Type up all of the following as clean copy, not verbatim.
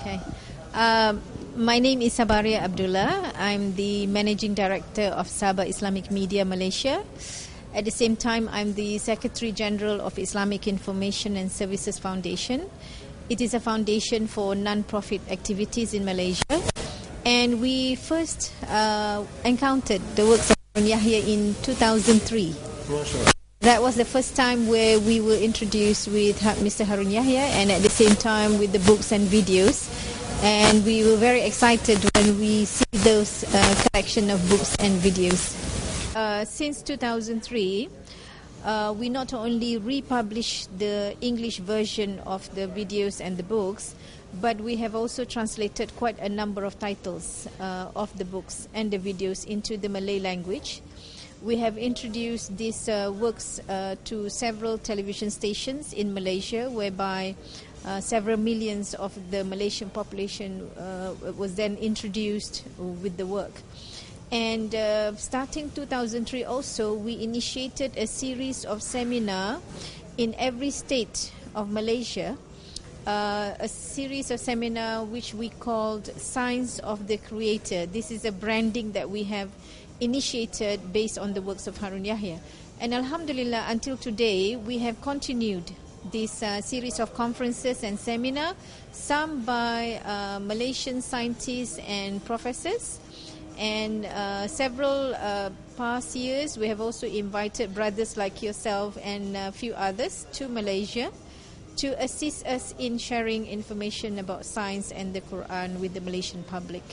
Okay. My name is Sabaria Abdullah. I'm the Managing Director of Sabah Islamic Media Malaysia. At the same time, I'm the Secretary General of Islamic Information and Services Foundation. It is a foundation for non-profit activities in Malaysia. And we first encountered the works of Harun Yahya in 2003. That was the first time where we were introduced with Mr. Harun Yahya, and at the same time with the books and videos. And we were very excited when we see those collection of books and videos. Since 2003, we not only republished the English version of the videos and the books, but we have also translated quite a number of titles of the books and the videos into the Malay language. We have introduced these works to several television stations in Malaysia, whereby several millions of the Malaysian population was then introduced with the work. And starting 2003 also, we initiated a series of seminar in every state of Malaysia, a series of seminar which we called Signs of the Creator. This is a branding that we have initiated based on the works of Harun Yahya. And Alhamdulillah, until today, we have continued this series of conferences and seminar, some by Malaysian scientists and professors. And several past years, we have also invited brothers like yourself and a few others to Malaysia to assist us in sharing information about science and the Quran with the Malaysian public.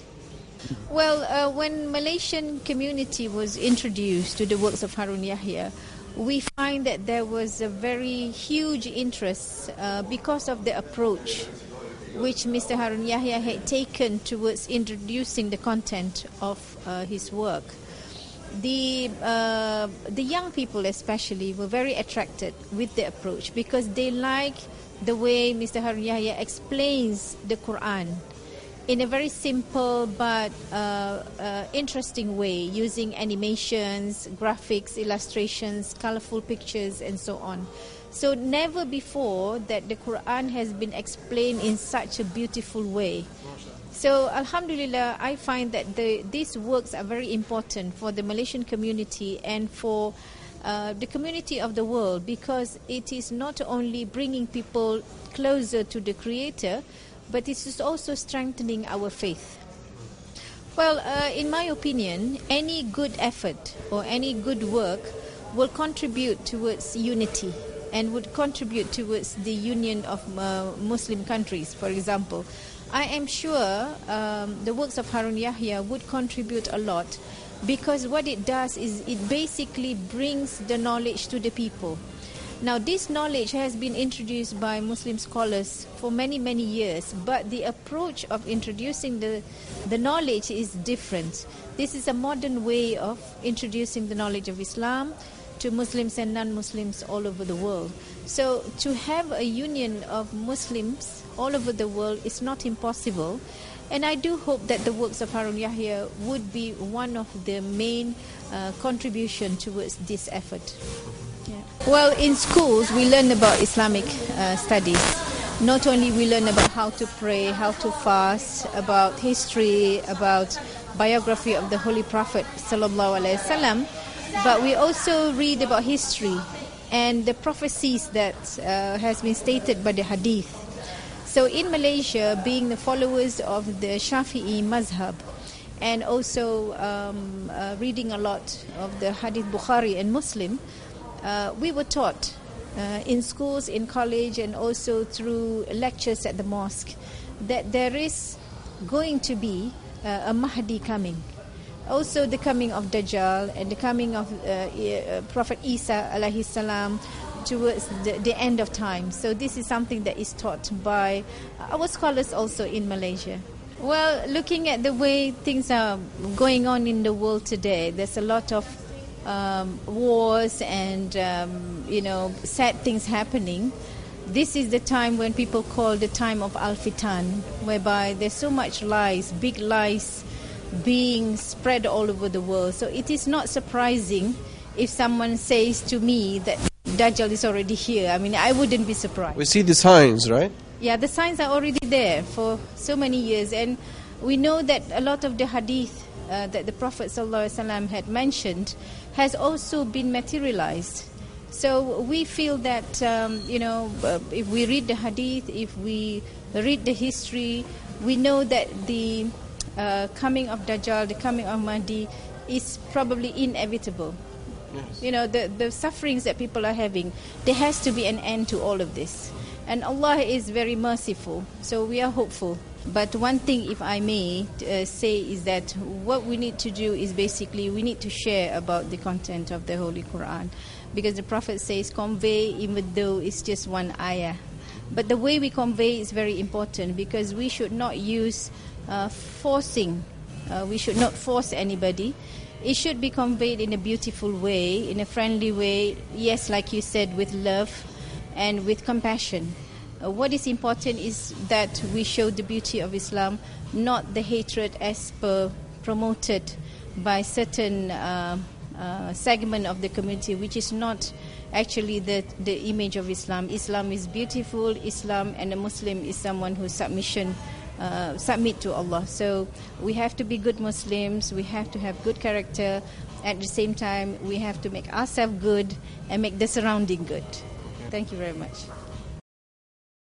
Well, when Malaysian community was introduced to the works of Harun Yahya, we find that there was a very huge interest because of the approach which Mr. Harun Yahya had taken towards introducing the content of his work. The young people especially were very attracted with the approach because they like the way Mr. Harun Yahya explains the Quran in a very simple but interesting way, using animations, graphics, illustrations, colorful pictures, and so on. So never before that the Quran has been explained in such a beautiful way. So Alhamdulillah, I find that these works are very important for the Malaysian community and for the community of the world, because it is not only bringing people closer to the Creator, but it is also strengthening our faith. Well, in my opinion, any good effort or any good work will contribute towards unity and would contribute towards the union of Muslim countries, for example. I am sure the works of Harun Yahya would contribute a lot, because what it does is it basically brings the knowledge to the people. Now, this knowledge has been introduced by Muslim scholars for many, many years, but the approach of introducing the knowledge is different. This is a modern way of introducing the knowledge of Islam to Muslims and non-Muslims all over the world. So to have a union of Muslims all over the world is not impossible, and I do hope that the works of Harun Yahya would be one of the main contribution towards this effort. Well, in schools we learn about Islamic studies. Not only we learn about how to pray, how to fast, about history, about biography of the Holy Prophet sallallahu alaihi wasallam, but we also read about history and the prophecies that has been stated by the Hadith. So in Malaysia, being the followers of the Shafi'i mazhab, and also reading a lot of the Hadith Bukhari and Muslim, we were taught in schools, in college, and also through lectures at the mosque that there is going to be a Mahdi coming. Also the coming of Dajjal and the coming of Prophet Isa alayhi salam towards the end of time. So this is something that is taught by our scholars also in Malaysia. Well, looking at the way things are going on in the world today, there's a lot of wars and sad things happening. This is the time when people call the time of Al-Fitan, whereby there's so much lies, big lies being spread all over the world. So it is not surprising if someone says to me that Dajjal is already here. I mean, I wouldn't be surprised. We see the signs, right? Yeah, the signs are already there for so many years, and we know that a lot of the hadith that the Prophet ﷺ had mentioned has also been materialized. So we feel that, if we read the hadith, if we read the history, we know that the coming of Dajjal, the coming of Mahdi is probably inevitable. Yes. You know, the sufferings that people are having, there has to be an end to all of this. And Allah is very merciful, so we are hopeful. But one thing, if I may say, is that what we need to do is basically we need to share about the content of the Holy Quran. Because the Prophet says, convey even though it's just one ayah. But the way we convey is very important, because we should not use forcing. We should not force anybody. It should be conveyed in a beautiful way, in a friendly way. Yes, like you said, with love and with compassion. What is important is that we show the beauty of Islam, not the hatred as per promoted by certain segment of the community, which is not actually the image of Islam. Islam is beautiful. Islam and a Muslim is someone who submit to Allah. So we have to be good Muslims. We have to have good character. At the same time, we have to make ourselves good and make the surrounding good. Thank you very much.